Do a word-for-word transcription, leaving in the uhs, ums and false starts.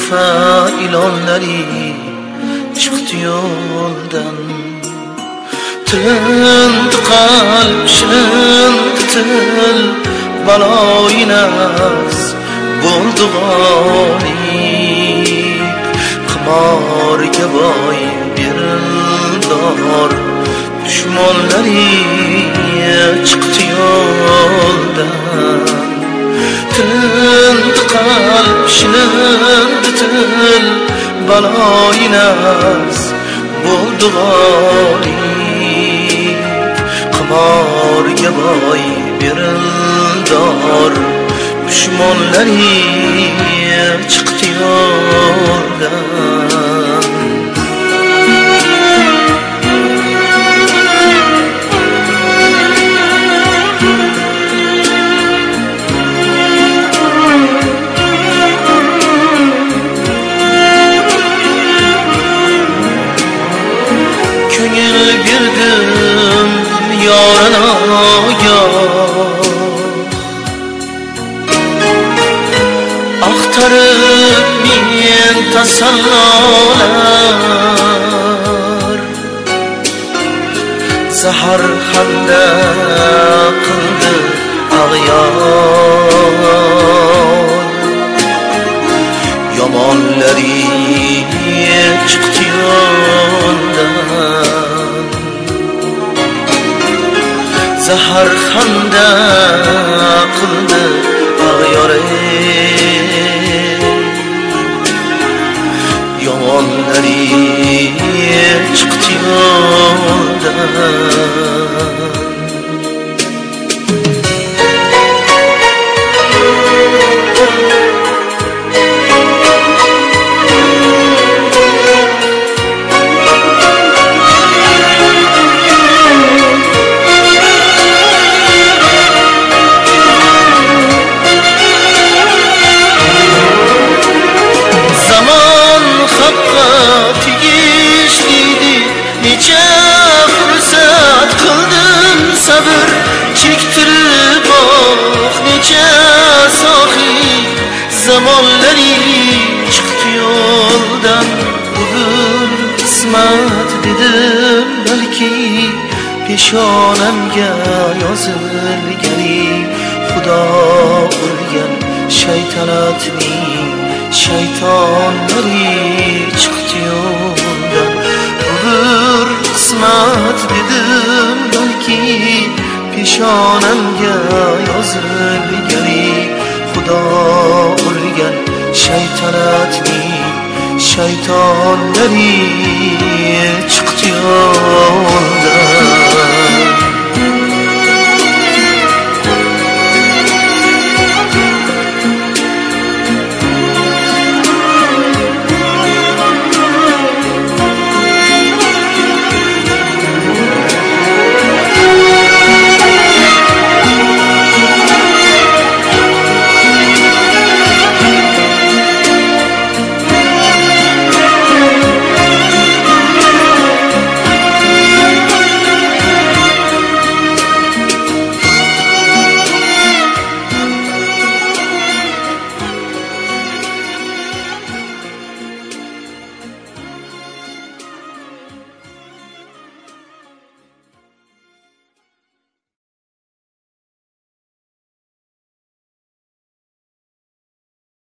urfa ilonlari chiqdi yo'ldan. Tindi qalb shindi til, baloyi nafs bo'ldi g'olib. Qimorga boy berildor, dushmonlari chiqdi yo'ldan. Tindi qalb shindi til, baloyi nafs bo'ldi g'olib. Qimorga boy berildor, dushmonlari chiqdi yo'ldan. Ko'ngil berdim yorina axtarib men tasallolar. Zahar hamda qildi ag'yor, yomonlari chiqdi yo'ldan. Zahar hamda qildi ag'yor, yomonlari chiqdi yo'ldan. Necha fursat qildim sabr chektirib oh, necha sohi zamonlari chiqdi yo'ldan. Bugun qismat dedim balki, peshonamga yozilgani. Xudo urgan shaytanatning shaytonlari chiqdi yo'ldan. Bir qismat dedim balki, peshonamga yozilgani. Xudo urgan shaytanatning shaytonlari chiqdi yo'ldan.